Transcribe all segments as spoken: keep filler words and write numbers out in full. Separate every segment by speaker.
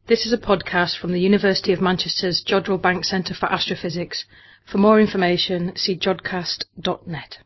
Speaker 1: This is a podcast from the University of Manchester's Jodrell Bank Centre for Astrophysics. For more information, see jodcast dot net.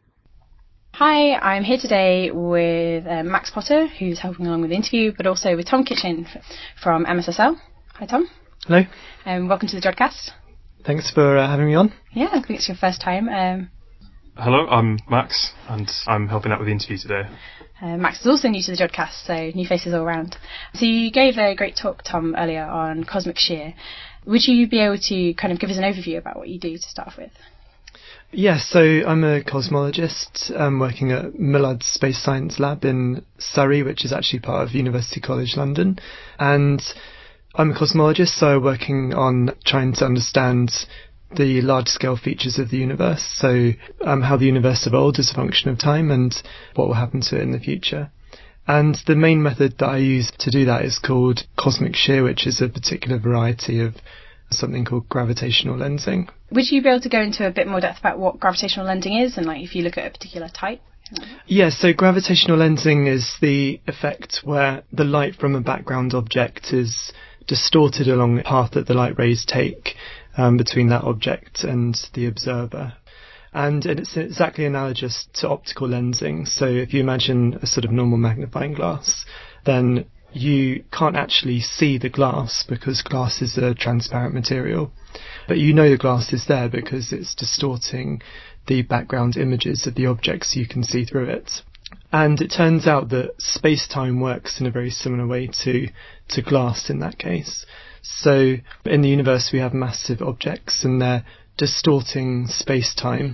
Speaker 2: Hi, I'm here today with uh, Max Potter, who's helping along with the interview, but also with Tom Kitchen from M S S L. Hi, Tom.
Speaker 3: Hello.
Speaker 2: Um, welcome to the Jodcast.
Speaker 3: Thanks for uh, having me on.
Speaker 2: Yeah, I think it's your first time. Um,
Speaker 4: Hello, I'm Max, and I'm helping out with the interview today.
Speaker 2: Uh, Max is also new to the Jodcast, so new faces all around. So you gave a great talk, Tom, earlier on cosmic shear. Would you be able to kind of give us an overview about what you do to start off with?
Speaker 3: Yes, so I'm a cosmologist um, working at Mullard's Space Science Lab in Surrey, which is actually part of University College London. And I'm a cosmologist, so working on trying to understand the large-scale features of the universe, so um, how the universe evolved as a function of time and what will happen to it in the future. And the main method that I use to do that is called cosmic shear, which is a particular variety of something called gravitational lensing.
Speaker 2: Would you be able to go into a bit more depth about what gravitational lensing is and like if you look at a particular type?
Speaker 3: Yeah, so gravitational lensing is the effect where the light from a background object is distorted along the path that the light rays take um, between that object and the observer. And it's exactly analogous to optical lensing. So if you imagine a sort of normal magnifying glass, then you can't actually see the glass because glass is a transparent material. But you know the glass is there because it's distorting the background images of the objects you can see through it. And it turns out that space-time works in a very similar way to, to glass in that case. So in the universe we have massive objects and they're distorting space-time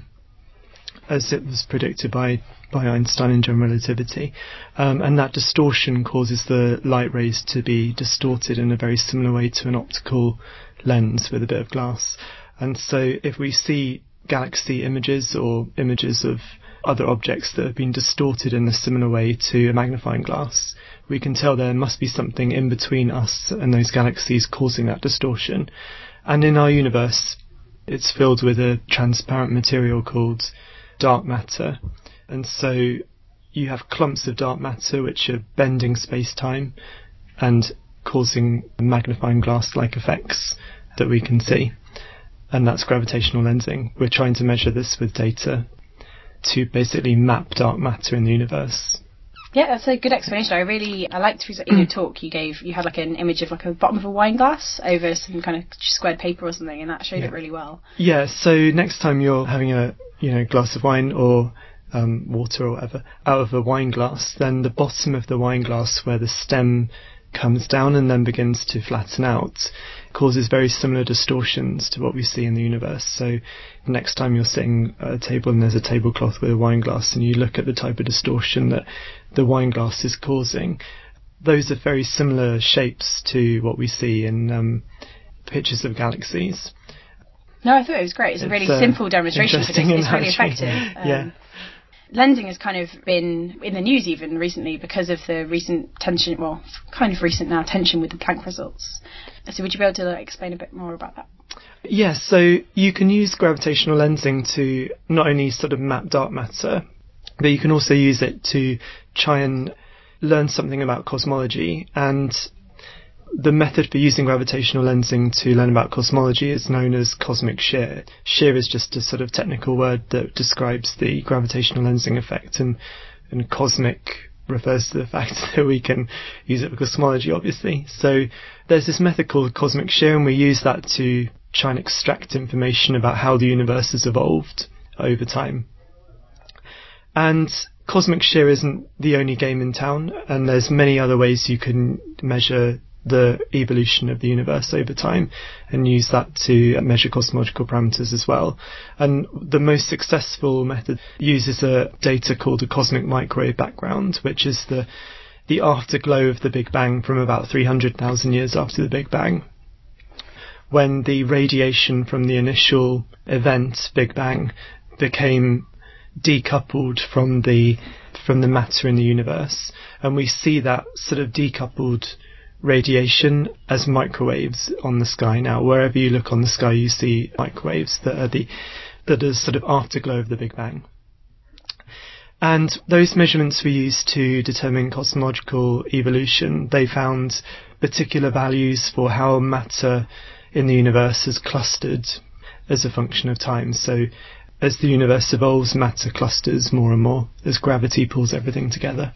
Speaker 3: as it was predicted by, by Einstein in general relativity. Um, and that distortion causes the light rays to be distorted in a very similar way to an optical lens with a bit of glass. And so if we see galaxy images or images of other objects that have been distorted in a similar way to a magnifying glass, we can tell there must be something in between us and those galaxies causing that distortion. And in our universe, it's filled with a transparent material called dark matter. And so you have clumps of dark matter which are bending space-time and causing magnifying glass-like effects that we can see. And that's gravitational lensing. We're trying to measure this with data to basically map dark matter in the universe.
Speaker 2: Yeah, that's a good explanation. I really, I liked in your talk you gave, you had like an image of like a bottom of a wine glass over some kind of squared paper or something, and that showed yeah. it really well.
Speaker 3: Yeah, so next time you're having a, you know, glass of wine or um, water or whatever out of a wine glass, then the bottom of the wine glass where the stem comes down and then begins to flatten out causes very similar distortions to what we see in the universe. So next time you're sitting at a table and there's a tablecloth with a wine glass and you look at the type of distortion that the wine glass is causing, those are very similar shapes to what we see in um, pictures of galaxies.
Speaker 2: No, I thought it was great. It's, it's a really uh, simple demonstration, but it's, it's really effective. Um,
Speaker 3: yeah.
Speaker 2: Lensing has kind of been in the news even recently because of the recent tension, well, kind of recent now, tension with the Planck results. So would you be able to like, explain a bit more about that?
Speaker 3: Yes, so you can use gravitational lensing to not only sort of map dark matter, but you can also use it to try and learn something about cosmology. And the method for using gravitational lensing to learn about cosmology is known as cosmic shear. Shear is just a sort of technical word that describes the gravitational lensing effect, and, and cosmic refers to the fact that we can use it for cosmology, obviously. So there's this method called cosmic shear, and we use that to try and extract information about how the universe has evolved over time. And cosmic shear isn't the only game in town, and there's many other ways you can measure the evolution of the universe over time and use that to measure cosmological parameters as well. And the most successful method uses a data called a cosmic microwave background, which is the the afterglow of the Big Bang from about three hundred thousand years after the Big Bang, when the radiation from the initial event, Big Bang, became decoupled from the from the matter in the universe. And we see that sort of decoupled radiation as microwaves on the sky now. Wherever you look on the sky, you see microwaves that are the that are sort of afterglow of the Big Bang. And those measurements were used to determine cosmological evolution. They found particular values for how matter in the universe is clustered as a function of time. So as the universe evolves, matter clusters more and more as gravity pulls everything together.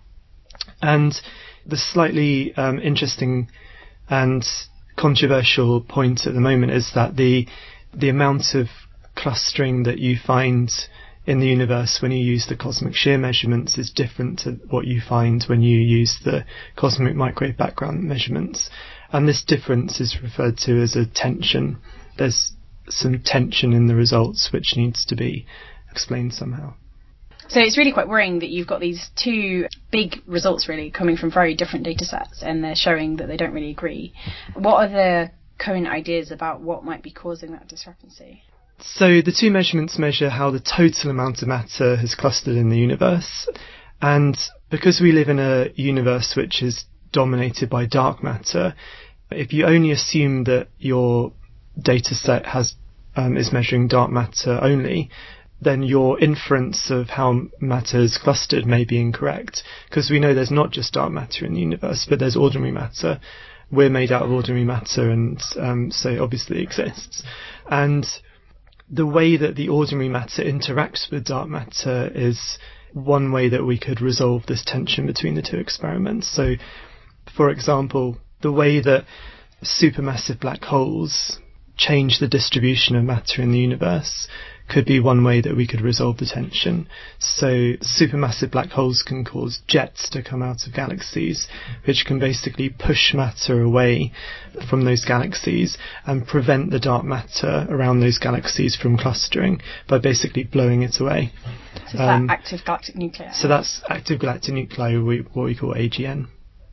Speaker 3: And the slightly um, interesting and controversial point at the moment is that the the amount of clustering that you find in the universe when you use the cosmic shear measurements is different to what you find when you use the cosmic microwave background measurements. And this difference is referred to as a tension. There's some tension in the results which needs to be explained somehow.
Speaker 2: So it's really quite worrying that you've got these two big results really coming from very different data sets, and they're showing that they don't really agree. What are the current ideas about what might be causing that discrepancy?
Speaker 3: So the two measurements measure how the total amount of matter has clustered in the universe. And because we live in a universe which is dominated by dark matter, if you only assume that your data set has um, is measuring dark matter only, then your inference of how matter is clustered may be incorrect, because we know there's not just dark matter in the universe, but there's ordinary matter. We're made out of ordinary matter, and um, so it obviously exists. And the way that the ordinary matter interacts with dark matter is one way that we could resolve this tension between the two experiments. So, for example, the way that supermassive black holes change the distribution of matter in the universe could be one way that we could resolve the tension. So supermassive black holes can cause jets to come out of galaxies, which can basically push matter away from those galaxies and prevent the dark matter around those galaxies from clustering by basically blowing it away.
Speaker 2: So is
Speaker 3: um,
Speaker 2: that active galactic nuclei?
Speaker 3: So that's active galactic nuclei, we, what we call A G N.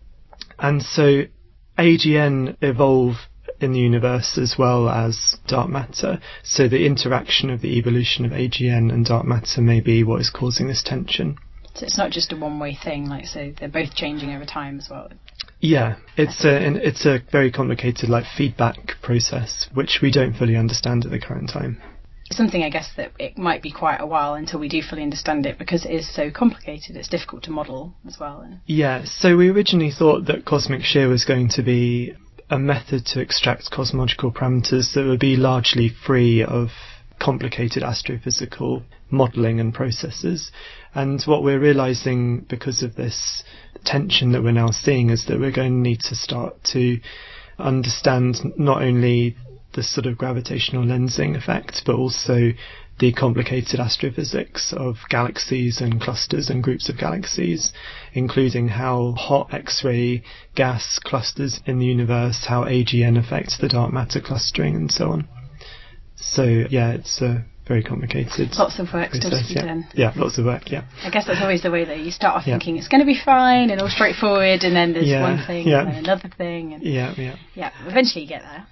Speaker 3: And so A G N evolve in the universe as well as dark matter. So the interaction of the evolution of A G N and dark matter may be what is causing this tension.
Speaker 2: So it's not just a one-way thing, like, so they're both changing over time as well.
Speaker 3: Yeah, it's a it's a very complicated like feedback process which we don't fully understand at the current time.
Speaker 2: Something I guess that it might be quite a while until we do fully understand it, because it is so complicated. It's difficult to model as well. And
Speaker 3: yeah, so we originally thought that cosmic shear was going to be a method to extract cosmological parameters that would be largely free of complicated astrophysical modelling and processes. And what we're realising because of this tension that we're now seeing is that we're going to need to start to understand not only the sort of gravitational lensing effect, but also the complicated astrophysics of galaxies and clusters and groups of galaxies, including how hot X-ray gas clusters in the universe, how A G N affects the dark matter clustering, and so on. So, yeah, it's a very complicated
Speaker 2: lots of work
Speaker 3: process,
Speaker 2: still to be
Speaker 3: yeah.
Speaker 2: done.
Speaker 3: Yeah, lots of work, yeah.
Speaker 2: I guess that's always the way that you start off
Speaker 3: yeah.
Speaker 2: thinking it's going to be fine and all straightforward, and then there's
Speaker 3: yeah,
Speaker 2: one thing
Speaker 3: yeah.
Speaker 2: and then another thing. And
Speaker 3: yeah, yeah.
Speaker 2: Yeah, eventually you get there.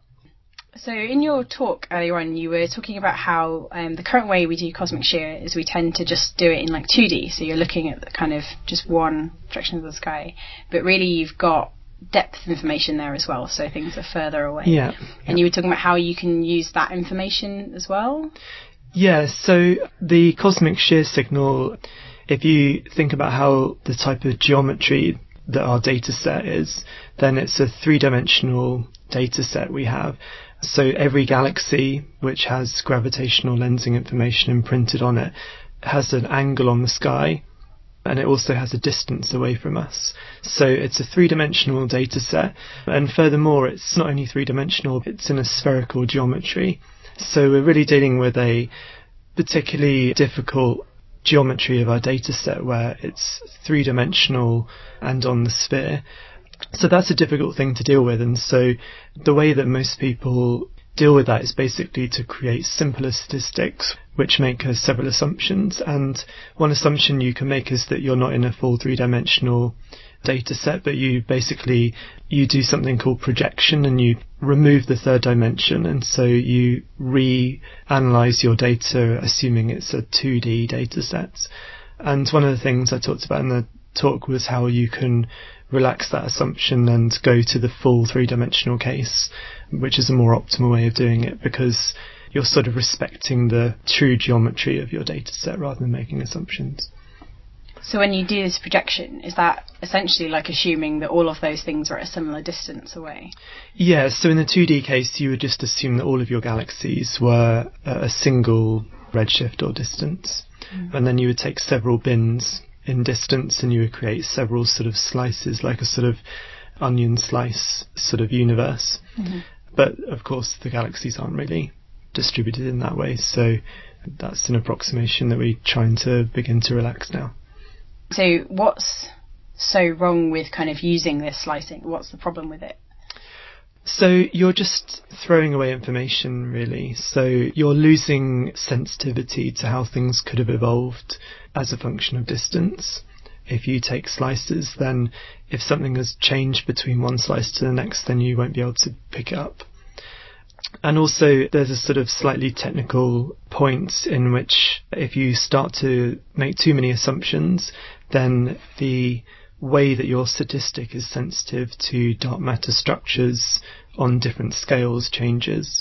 Speaker 2: So in your talk earlier on, you were talking about how um, the current way we do cosmic shear is we tend to just do it in like two D. So you're looking at the kind of just one direction of the sky, but really you've got depth information there as well. So things are further away.
Speaker 3: Yeah.
Speaker 2: And you were talking about how you can use that information as well.
Speaker 3: Yeah. So the cosmic shear signal, if you think about how the type of geometry that our data set is, then it's a three-dimensional data set we have. So every galaxy which has gravitational lensing information imprinted on it has an angle on the sky, and it also has a distance away from us. So it's a three-dimensional data set, and furthermore it's not only three-dimensional, it's in a spherical geometry. So we're really dealing with a particularly difficult geometry of our data set where it's three-dimensional and on the sphere. So that's a difficult thing to deal with, and so the way that most people deal with that is basically to create simpler statistics which make uh, several assumptions. And one assumption you can make is that you're not in a full three-dimensional data set, but you basically you do something called projection, and you remove the third dimension, and so you re-analyze your data assuming it's a two D data set. And one of the things I talked about in the talk was how you can relax that assumption and go to the full three-dimensional case, which is a more optimal way of doing it, because you're sort of respecting the true geometry of your data set rather than making assumptions.
Speaker 2: So when you do this projection, is that essentially like assuming that all of those things are at a similar distance away?
Speaker 3: Yeah, so in the two D case, you would just assume that all of your galaxies were uh, a single redshift or distance. Mm. And then you would take several bins in distance and you would create several sort of slices, like a sort of onion slice sort of universe. Mm-hmm. But of course, the galaxies aren't really distributed in that way. So that's an approximation that we're trying to begin to relax now.
Speaker 2: So what's so wrong with kind of using this slicing? What's the problem with it?
Speaker 3: So you're just throwing away information, really. So you're losing sensitivity to how things could have evolved as a function of distance. If you take slices, then if something has changed between one slice to the next, then you won't be able to pick it up. And also there's a sort of slightly technical point in which if you start to make too many assumptions, then the way that your statistic is sensitive to dark matter structures on different scales changes.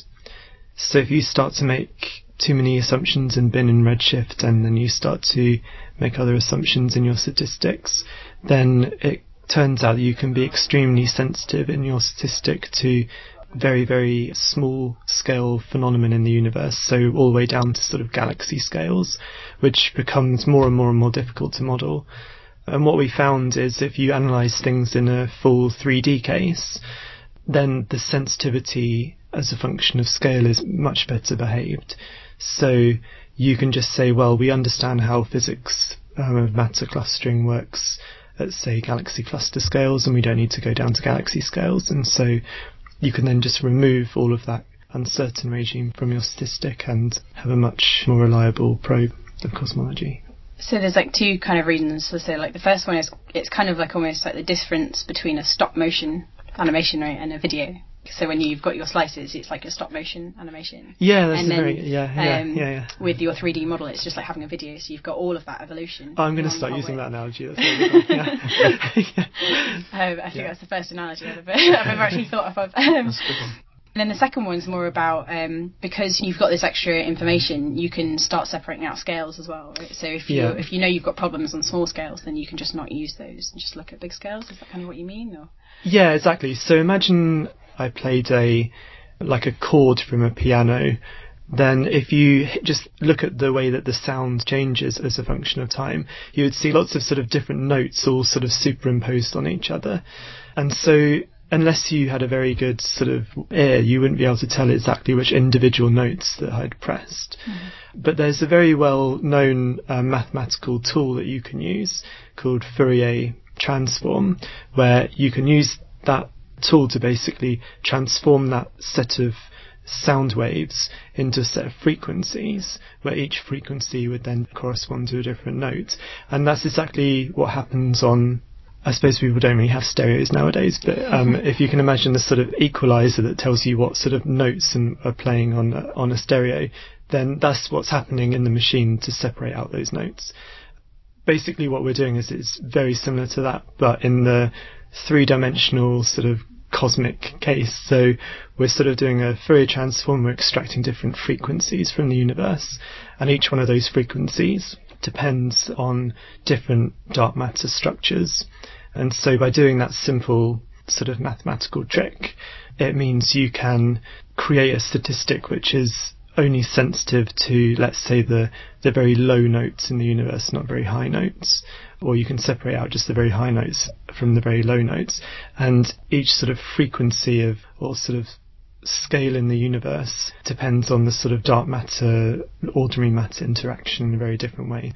Speaker 3: So if you start to make too many assumptions in bin and redshift and then you start to make other assumptions in your statistics, then it turns out that you can be extremely sensitive in your statistic to very, very small scale phenomenon in the universe, so all the way down to sort of galaxy scales, which becomes more and more and more difficult to model. And what we found is if you analyse things in a full three D case, then the sensitivity as a function of scale is much better behaved. So you can just say, well, we understand how physics um, of matter clustering works at, say, galaxy cluster scales, and we don't need to go down to galaxy scales. And so you can then just remove all of that uncertain regime from your statistic and have a much more reliable probe of cosmology.
Speaker 2: So there's like two kind of reasons. So, so like the first one is it's kind of like almost like the difference between a stop motion animation, right, and a video. So when you've got your slices, it's like a stop motion animation.
Speaker 3: Yeah, that's
Speaker 2: and then,
Speaker 3: very yeah yeah,
Speaker 2: um,
Speaker 3: yeah yeah.
Speaker 2: With your three D model, it's just like having a video. So you've got all of that evolution.
Speaker 3: Oh, I'm going to start using way. that analogy. That's really good. Yeah. yeah.
Speaker 2: Um, I think
Speaker 3: yeah.
Speaker 2: that's the first analogy I've ever, I've ever actually thought of. Um, that's a good one. And then the second one's more about, um, because you've got this extra information, you can start separating out scales as well, right? So if you
Speaker 3: yeah.
Speaker 2: if you know you've got problems on small scales, then you can just not use those and just look at big scales. Is that kind of what you mean? Or?
Speaker 3: Yeah, exactly. So imagine I played a like a chord from a piano. Then if you just look at the way that the sound changes as a function of time, you would see lots of sort of different notes all sort of superimposed on each other. And so unless you had a very good sort of ear, you wouldn't be able to tell exactly which individual notes that I'd pressed. Mm-hmm. But there's a very well-known uh, mathematical tool that you can use called Fourier transform, where you can use that tool to basically transform that set of sound waves into a set of frequencies, where each frequency would then correspond to a different note. And that's exactly what happens on, I suppose people don't really have stereos nowadays, but um, if you can imagine the sort of equalizer that tells you what sort of notes and are playing on a, on a stereo, then that's what's happening in the machine to separate out those notes. Basically what we're doing is it's very similar to that, but in the three-dimensional sort of cosmic case. So we're sort of doing a Fourier transform, we're extracting different frequencies from the universe, and each one of those frequencies depends on different dark matter structures. And so by doing that simple sort of mathematical trick, it means you can create a statistic which is only sensitive to, let's say, the, the very low notes in the universe, not very high notes. Or you can separate out just the very high notes from the very low notes. And each sort of frequency of, or sort of scale in the universe depends on the sort of dark matter, ordinary matter interaction in a very different way.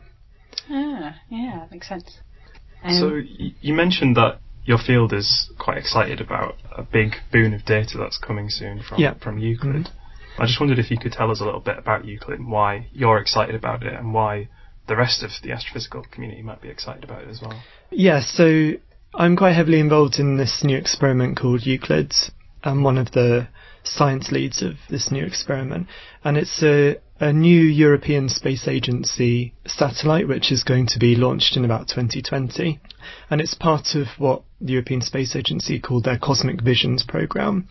Speaker 2: Ah, yeah, that makes sense. Um,
Speaker 4: so y- you mentioned that your field is quite excited about a big boon of data that's coming soon from,
Speaker 3: yeah.
Speaker 4: from Euclid.
Speaker 3: Mm-hmm.
Speaker 4: I just wondered if you could tell us a little bit about Euclid and why you're excited about it and why the rest of the astrophysical community might be excited about it as well.
Speaker 3: Yeah, so I'm quite heavily involved in this new experiment called Euclid. I'm one of the science leads of this new experiment, and it's a, a new European Space Agency satellite which is going to be launched in about twenty twenty, and it's part of what the European Space Agency called their Cosmic Visions programme.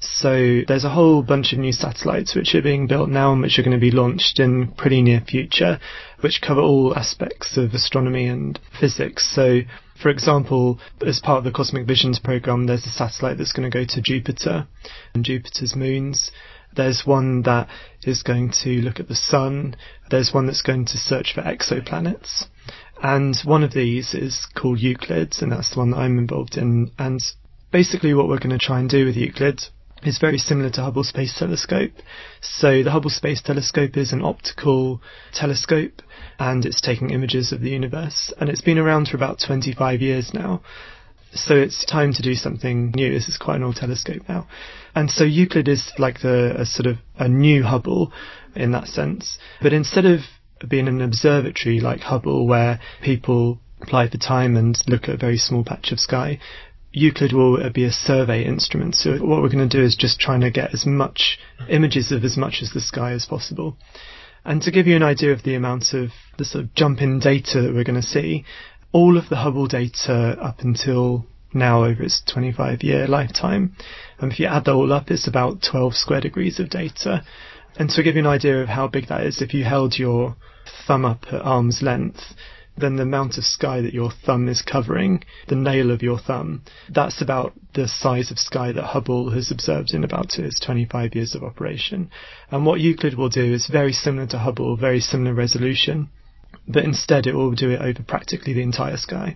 Speaker 3: So there's a whole bunch of new satellites which are being built now and which are going to be launched in pretty near future, which cover all aspects of astronomy and physics. So for example, as part of the Cosmic Visions programme, there's a satellite that's going to go to Jupiter and Jupiter's moons. There's one that is going to look at the sun. There's one that's going to search for exoplanets. And one of these is called Euclid, and that's the one that I'm involved in. And basically what we're going to try and do with Euclid is very similar to Hubble Space Telescope. So the Hubble Space Telescope is an optical telescope, and it's taking images of the universe. And it's been around for about twenty-five years now. So it's time to do something new. This is quite an old telescope now. And so Euclid is like the a sort of a new Hubble in that sense. But instead of being an observatory like Hubble where people apply for time and look at a very small patch of sky, Euclid will be a survey instrument. So what we're going to do is just trying to get as much images of as much as the sky as possible. And to give you an idea of the amount of the sort of jump in data that we're going to see, all of the Hubble data up until now over its twenty-five year lifetime, and if you add that all up, it's about twelve square degrees of data. And to give you an idea of how big that is, if you held your thumb up at arm's length, then the amount of sky that your thumb is covering, the nail of your thumb, that's about the size of sky that Hubble has observed in about its twenty-five years of operation. And what Euclid will do is very similar to Hubble, very similar resolution, but instead it will do it over practically the entire sky.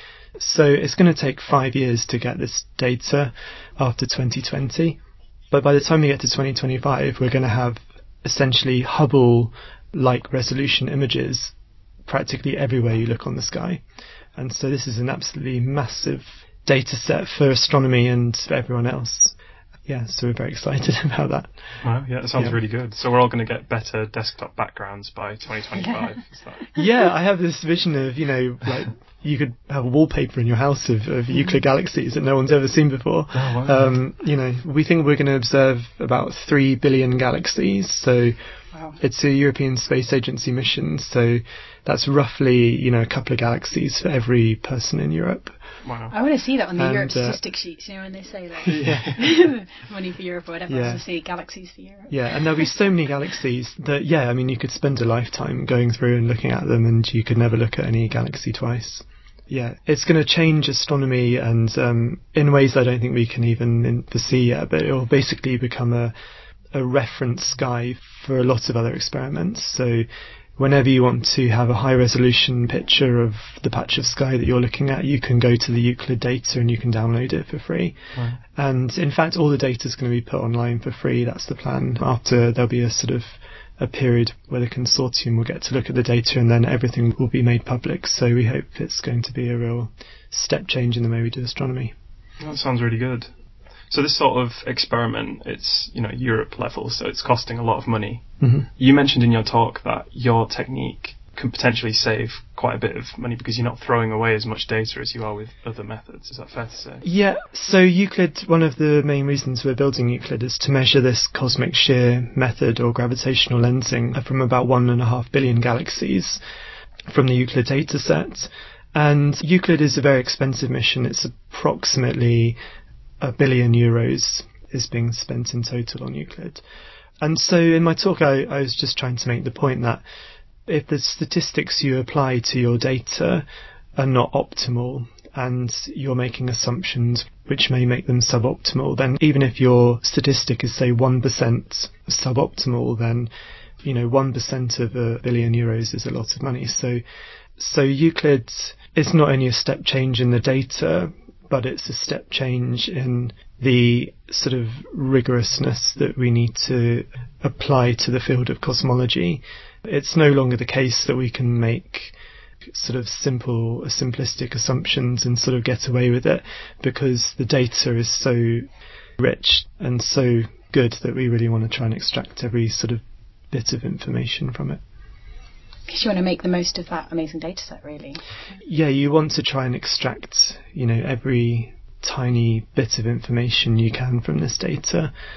Speaker 3: So it's going to take five years to get this data after twenty twenty, but by the time we get to twenty twenty-five, we're going to have essentially Hubble-like resolution images practically everywhere you look on the sky. And so this is an absolutely massive data set for astronomy and for everyone else. Yeah, so we're very excited about that.
Speaker 4: Wow, yeah, it sounds
Speaker 3: yeah.
Speaker 4: really good. So we're all going to get better desktop backgrounds by twenty twenty-five. Is that...
Speaker 3: Yeah, I have this vision of, you know, like you could have a wallpaper in your house of, of Euclid galaxies that no one's ever seen before.
Speaker 4: Oh, wow.
Speaker 3: Um, you know, we think we're going to observe about three billion galaxies. So
Speaker 2: wow.
Speaker 3: It's a European Space Agency mission. So that's roughly, you know, a couple of galaxies for every person in Europe.
Speaker 4: Wow.
Speaker 2: I want to see that on the
Speaker 3: And,
Speaker 2: Europe
Speaker 3: uh,
Speaker 2: statistic sheets, you know, when they say like
Speaker 3: Yeah.
Speaker 2: money for Europe or whatever.
Speaker 3: Yeah.
Speaker 2: I want to see galaxies for Europe.
Speaker 3: Yeah, and there'll be so many galaxies that, yeah, I mean, you could spend a lifetime going through and looking at them, and you could never look at any galaxy twice. Yeah, it's going to change astronomy, and um, in ways I don't think we can even foresee yet, but it will basically become a, a reference sky for a lot of other experiments. So whenever you want to have a high resolution picture of the patch of sky that you're looking at, you can go to the Euclid data and you can download it for free.
Speaker 4: Right.
Speaker 3: And in fact, all the data is going to be put online for free. That's the plan. After there'll be a sort of a period where the consortium will get to look at the data, and then everything will be made public. So we hope it's going to be a real step change in the way we do astronomy.
Speaker 4: That sounds really good. So this sort of experiment, it's, you know, Europe level, so it's costing a lot of money.
Speaker 3: Mm-hmm.
Speaker 4: You mentioned in your talk that your technique can potentially save quite a bit of money because you're not throwing away as much data as you are with other methods. Is that fair to say?
Speaker 3: Yeah, so Euclid, one of the main reasons we're building Euclid is to measure this cosmic shear method or gravitational lensing from about one and a half billion galaxies from the Euclid data set. And Euclid is a very expensive mission. It's approximately a billion euros is being spent in total on Euclid. And so in my talk, I, I was just trying to make the point that if the statistics you apply to your data are not optimal and you're making assumptions which may make them suboptimal, then even if your statistic is, say, one percent suboptimal, then, you know, one percent of a billion euros is a lot of money. So, so Euclid is not only a step change in the data, but it's a step change in the sort of rigorousness that we need to apply to the field of cosmology. It's no longer the case that we can make sort of simple, simplistic assumptions and sort of get away with it, because the data is so rich and so good that we really want to try and extract every sort of bit of information from it.
Speaker 2: Because you want to make the most of that amazing data set, really.
Speaker 3: Yeah, you want to try and extract, you know, every tiny bit of information you can from this data.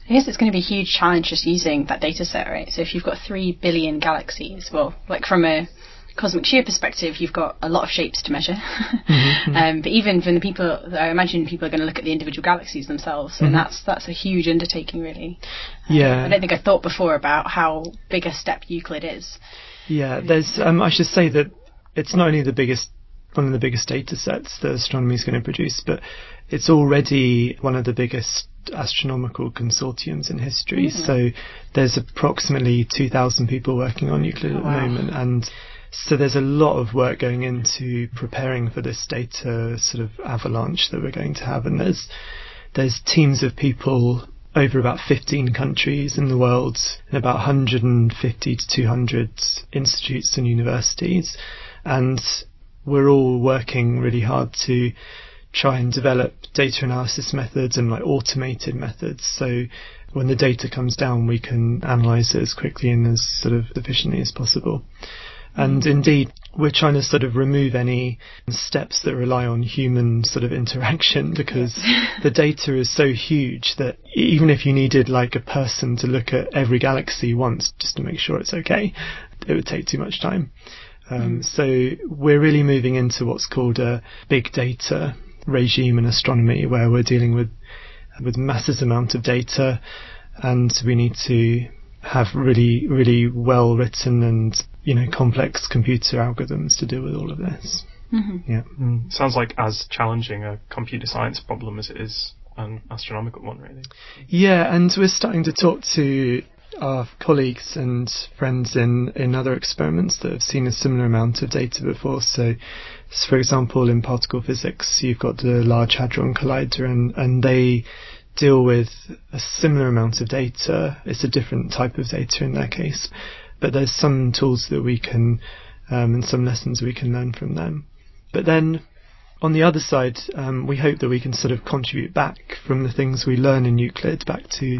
Speaker 2: I guess it's going to be a huge challenge just using that data set, right? So if you've got three billion galaxies, well, like from a cosmic shear perspective, you've got a lot of shapes to measure. Mm-hmm. um, but even from the people, I imagine people are going to look at the individual galaxies themselves, and mm-hmm. that's that's a huge undertaking, really. Um,
Speaker 3: yeah.
Speaker 2: I don't think I thought before about how big a step Euclid is.
Speaker 3: Yeah, there's. Um, I should say that it's not only the biggest, one of the biggest data sets that astronomy is going to produce, but it's already one of the biggest astronomical consortiums in history. Mm. So there's approximately two thousand people working on Euclid oh, at the wow. moment, and so there's a lot of work going into preparing for this data sort of avalanche that we're going to have, and there's there's teams of people over about fifteen countries in the world, and about one hundred fifty to two hundred institutes and universities, and we're all working really hard to try and develop data analysis methods and like automated methods, so when the data comes down we can analyse it as quickly and as sort of efficiently as possible. And indeed, we're trying to sort of remove any steps that rely on human sort of interaction, because the data is so huge that even if you needed like a person to look at every galaxy once just to make sure it's okay, it would take too much time. Um, mm. So we're really moving into what's called a big data regime in astronomy, where we're dealing with with massive amount of data, and we need to have really, really well written and, you know, complex computer algorithms to deal with all of this.
Speaker 2: Mm-hmm.
Speaker 3: Yeah.
Speaker 4: Mm. Sounds like as challenging a computer science problem as it is an astronomical one, really.
Speaker 3: Yeah, and we're starting to talk to our colleagues and friends in, in other experiments that have seen a similar amount of data before. So, so for example, in particle physics, you've got the Large Hadron Collider, and, and they deal with a similar amount of data. It's a different type of data in their case, but there's some tools that we can um, and some lessons we can learn from them. But then on the other side, um, we hope that we can sort of contribute back from the things we learn in Euclid back to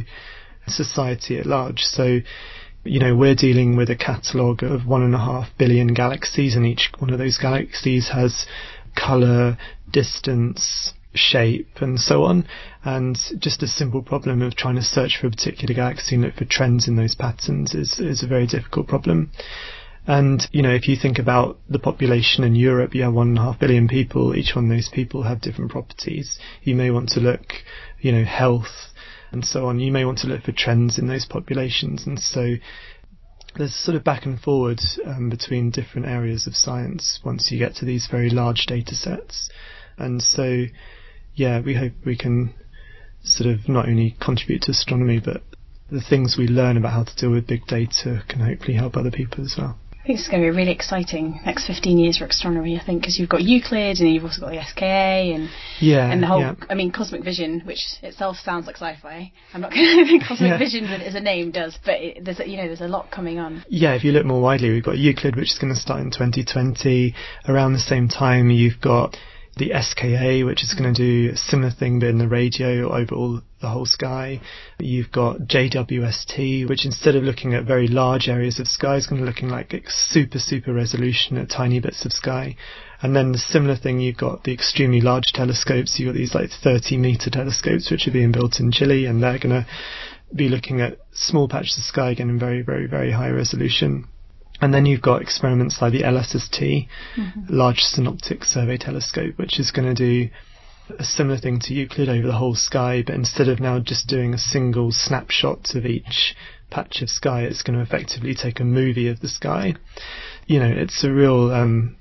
Speaker 3: society at large. So, you know, we're dealing with a catalogue of one and a half billion galaxies, and each one of those galaxies has colour, distance, shape and so on, and just a simple problem of trying to search for a particular galaxy and look for trends in those patterns is, is a very difficult problem. And, you know, if you think about the population in Europe, you have one and a half billion people. Each one of those people have different properties. You may want to look, you know, health and so on. You may want to look for trends in those populations, and so there's sort of back and forward um, between different areas of science once you get to these very large data sets. And so yeah, we hope we can sort of not only contribute to astronomy, but the things we learn about how to deal with big data can hopefully help other people as well.
Speaker 2: I think it's going to be a really exciting next fifteen years for astronomy, I think, because you've got Euclid and you've also got the S K A and
Speaker 3: yeah,
Speaker 2: and the whole,
Speaker 3: yeah.
Speaker 2: I mean, cosmic vision, which itself sounds like sci-fi. I'm not going to think cosmic yeah. vision as a name does, but it, there's a, you know there's a lot coming on.
Speaker 3: Yeah, if you look more widely, we've got Euclid, which is going to start in twenty twenty. Around the same time, you've got the S K A, which is going to do a similar thing but in the radio over all the whole sky. You've got J W S T, which instead of looking at very large areas of sky is going to looking like super super resolution at tiny bits of sky. And then the similar thing, you've got the extremely large telescopes. You've got these like thirty meter telescopes which are being built in Chile, and they're going to be looking at small patches of sky again in very very very high resolution. And then you've got experiments like the L S S T, mm-hmm. Large Synoptic Survey Telescope, which is going to do a similar thing to Euclid over the whole sky, but instead of now just doing a single snapshot of each patch of sky, it's going to effectively take a movie of the sky. You know, it's a real um,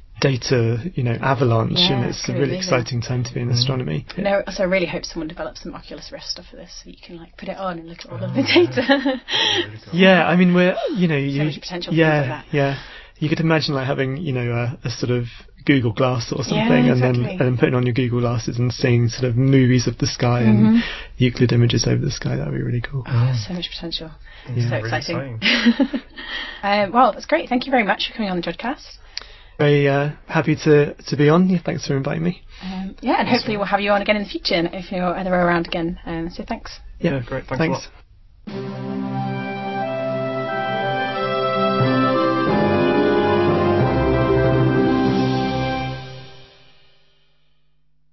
Speaker 3: data, you know, avalanche,
Speaker 2: yeah,
Speaker 3: and it's a really exciting time to be in astronomy.
Speaker 2: Yeah. No, so I really hope someone develops some Oculus Rift stuff for this, so you can like put it on and look at all oh, of the data.
Speaker 3: Really cool. Yeah, I mean, we're, you know,
Speaker 2: so
Speaker 3: you,
Speaker 2: much potential
Speaker 3: yeah,
Speaker 2: like that.
Speaker 3: yeah. You could imagine like having, you know, a, a sort of Google Glass or something,
Speaker 2: yeah,
Speaker 3: exactly. and then and then putting on your Google Glasses and seeing sort of movies of the sky mm-hmm. and Euclid images over the sky. That would be really cool.
Speaker 2: Oh, so much potential.
Speaker 3: Yeah.
Speaker 2: So
Speaker 4: really
Speaker 2: exciting. exciting. um, well, that's great. Thank you very much for coming on the Jodcast.
Speaker 3: Very uh, happy to, to be on. Yeah, thanks for inviting me.
Speaker 2: Um, yeah, and hopefully we'll have you on again in the future if you're ever around again. Um, so thanks.
Speaker 3: Yeah,
Speaker 4: yeah great. Thanks,
Speaker 3: thanks.
Speaker 4: a lot.